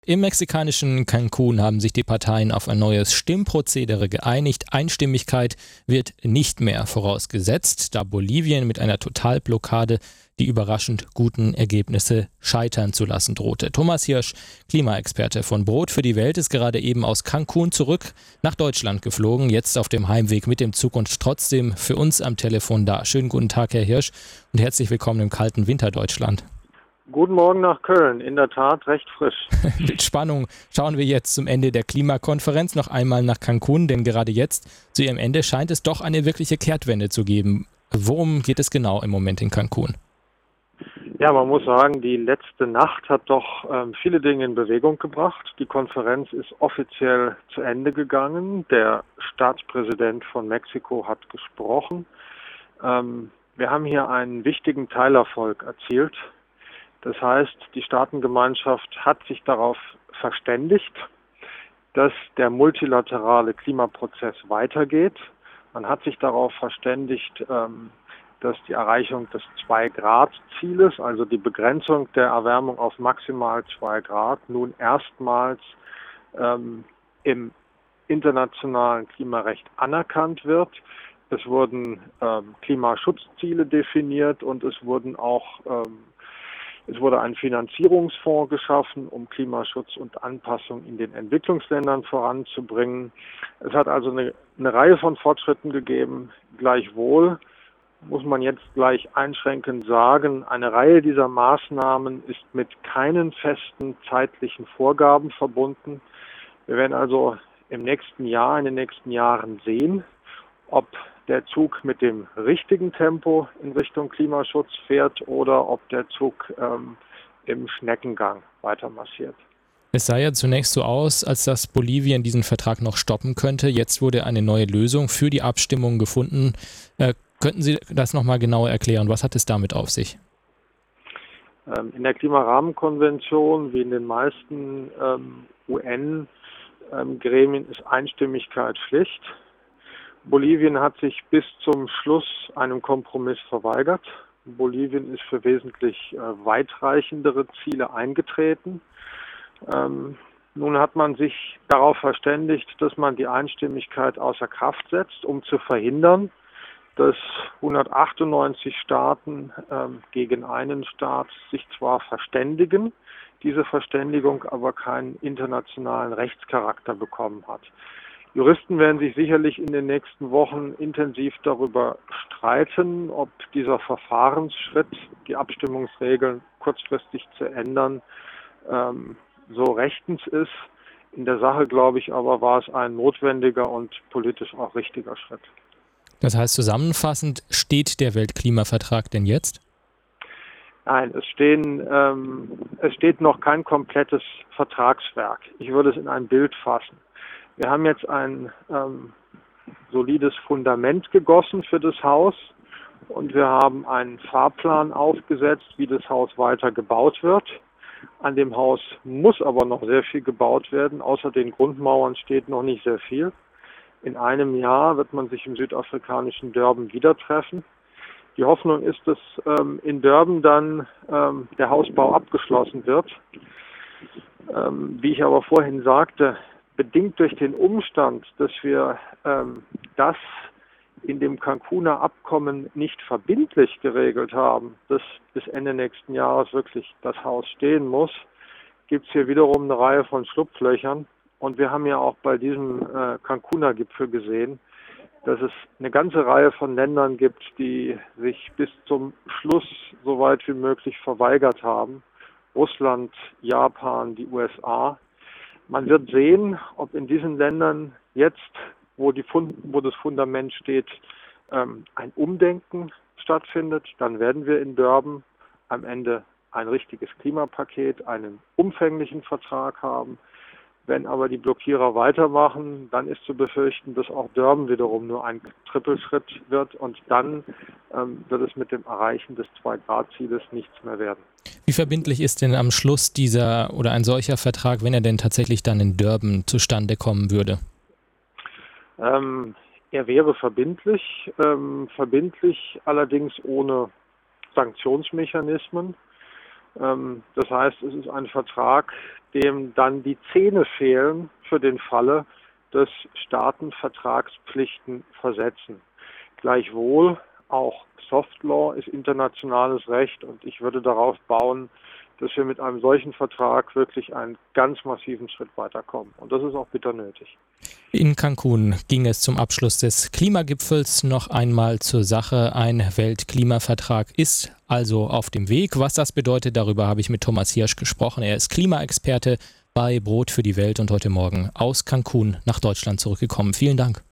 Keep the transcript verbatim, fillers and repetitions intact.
Im mexikanischen Cancún haben sich die Parteien auf ein neues Stimmprozedere geeinigt. Einstimmigkeit wird nicht mehr vorausgesetzt, da Bolivien mit einer Totalblockade die überraschend guten Ergebnisse scheitern zu lassen drohte. Thomas Hirsch, Klimaexperte von Brot für die Welt, ist gerade eben aus Cancún zurück nach Deutschland geflogen, jetzt auf dem Heimweg mit dem Zug und trotzdem für uns am Telefon da. Schönen guten Tag, Herr Hirsch, und herzlich willkommen im kalten Winterdeutschland. Guten Morgen nach Köln, in der Tat recht frisch. Mit Spannung schauen wir jetzt zum Ende der Klimakonferenz noch einmal nach Cancún, denn gerade jetzt zu ihrem Ende scheint es doch eine wirkliche Kehrtwende zu geben. Worum geht es genau im Moment in Cancún? Ja, man muss sagen, die letzte Nacht hat doch ähm, viele Dinge in Bewegung gebracht. Die Konferenz ist offiziell zu Ende gegangen. Der Staatspräsident von Mexiko hat gesprochen. Ähm, wir haben hier einen wichtigen Teilerfolg erzielt. Das heißt, die Staatengemeinschaft hat sich darauf verständigt, dass der multilaterale Klimaprozess weitergeht. Man hat sich darauf verständigt, dass die Erreichung des zwei Grad Zieles, also die Begrenzung der Erwärmung auf maximal zwei Grad, nun erstmals ähm, im internationalen Klimarecht anerkannt wird. Es wurden ähm, Klimaschutzziele definiert und es wurden auch ähm, Es wurde ein Finanzierungsfonds geschaffen, um Klimaschutz und Anpassung in den Entwicklungsländern voranzubringen. Es hat also eine, eine Reihe von Fortschritten gegeben. Gleichwohl muss man jetzt gleich einschränkend sagen, eine Reihe dieser Maßnahmen ist mit keinen festen zeitlichen Vorgaben verbunden. Wir werden also im nächsten Jahr, in den nächsten Jahren sehen, ob der Zug mit dem richtigen Tempo in Richtung Klimaschutz fährt oder ob der Zug ähm, im Schneckengang weiter marschiert. Es sah ja zunächst so aus, als dass Bolivien diesen Vertrag noch stoppen könnte. Jetzt wurde eine neue Lösung für die Abstimmung gefunden. Äh, könnten Sie das nochmal genauer erklären? Was hat es damit auf sich? Ähm, in der Klimarahmenkonvention, wie in den meisten ähm, U N-Gremien, ist Einstimmigkeit Pflicht. Bolivien hat sich bis zum Schluss einem Kompromiss verweigert. Bolivien ist für wesentlich äh, weitreichendere Ziele eingetreten. Ähm, nun hat man sich darauf verständigt, dass man die Einstimmigkeit außer Kraft setzt, um zu verhindern, dass hundertachtundneunzig Staaten ähm, gegen einen Staat sich zwar verständigen, diese Verständigung aber keinen internationalen Rechtscharakter bekommen hat. Juristen werden sich sicherlich in den nächsten Wochen intensiv darüber streiten, ob dieser Verfahrensschritt, die Abstimmungsregeln kurzfristig zu ändern, ähm, so rechtens ist. In der Sache, glaube ich, aber war es ein notwendiger und politisch auch richtiger Schritt. Das heißt, zusammenfassend, steht der Weltklimavertrag denn jetzt? Nein, es, stehen, ähm, es steht noch kein komplettes Vertragswerk. Ich würde es in ein Bild fassen. Wir haben jetzt ein ähm, solides Fundament gegossen für das Haus und wir haben einen Fahrplan aufgesetzt, wie das Haus weiter gebaut wird. An dem Haus muss aber noch sehr viel gebaut werden. Außer den Grundmauern steht noch nicht sehr viel. In einem Jahr wird man sich im südafrikanischen Durban wieder treffen. Die Hoffnung ist, dass ähm, in Durban dann ähm, der Hausbau abgeschlossen wird. Ähm, wie ich aber vorhin sagte, bedingt durch den Umstand, dass wir ähm, das in dem Cancuner Abkommen nicht verbindlich geregelt haben, dass bis Ende nächsten Jahres wirklich das Haus stehen muss, gibt es hier wiederum eine Reihe von Schlupflöchern. Und wir haben ja auch bei diesem äh, Cancuner Gipfel gesehen, dass es eine ganze Reihe von Ländern gibt, die sich bis zum Schluss so weit wie möglich verweigert haben. Russland, Japan, die U S A. Man wird sehen, ob in diesen Ländern jetzt, wo, die Fund, wo das Fundament steht, ähm, ein Umdenken stattfindet. Dann werden wir in Durban am Ende ein richtiges Klimapaket, einen umfänglichen Vertrag haben. Wenn aber die Blockierer weitermachen, dann ist zu befürchten, dass auch Durban wiederum nur ein Trippelschritt wird und dann ähm, wird es mit dem Erreichen des zwei Grad Zieles nichts mehr werden. Wie verbindlich ist denn am Schluss dieser oder ein solcher Vertrag, wenn er denn tatsächlich dann in Durban zustande kommen würde? Ähm, er wäre verbindlich, ähm, verbindlich allerdings ohne Sanktionsmechanismen. Ähm, das heißt, es ist ein Vertrag, dem dann die Zähne fehlen für den Falle, dass Staaten Vertragspflichten versetzen. Gleichwohl, auch Soft Law ist internationales Recht und ich würde darauf bauen, dass wir mit einem solchen Vertrag wirklich einen ganz massiven Schritt weiterkommen. Und das ist auch bitter nötig. In Cancun ging es zum Abschluss des Klimagipfels noch einmal zur Sache. Ein Weltklimavertrag ist also auf dem Weg. Was das bedeutet, darüber habe ich mit Thomas Hirsch gesprochen. Er ist Klimaexperte bei Brot für die Welt und heute Morgen aus Cancun nach Deutschland zurückgekommen. Vielen Dank.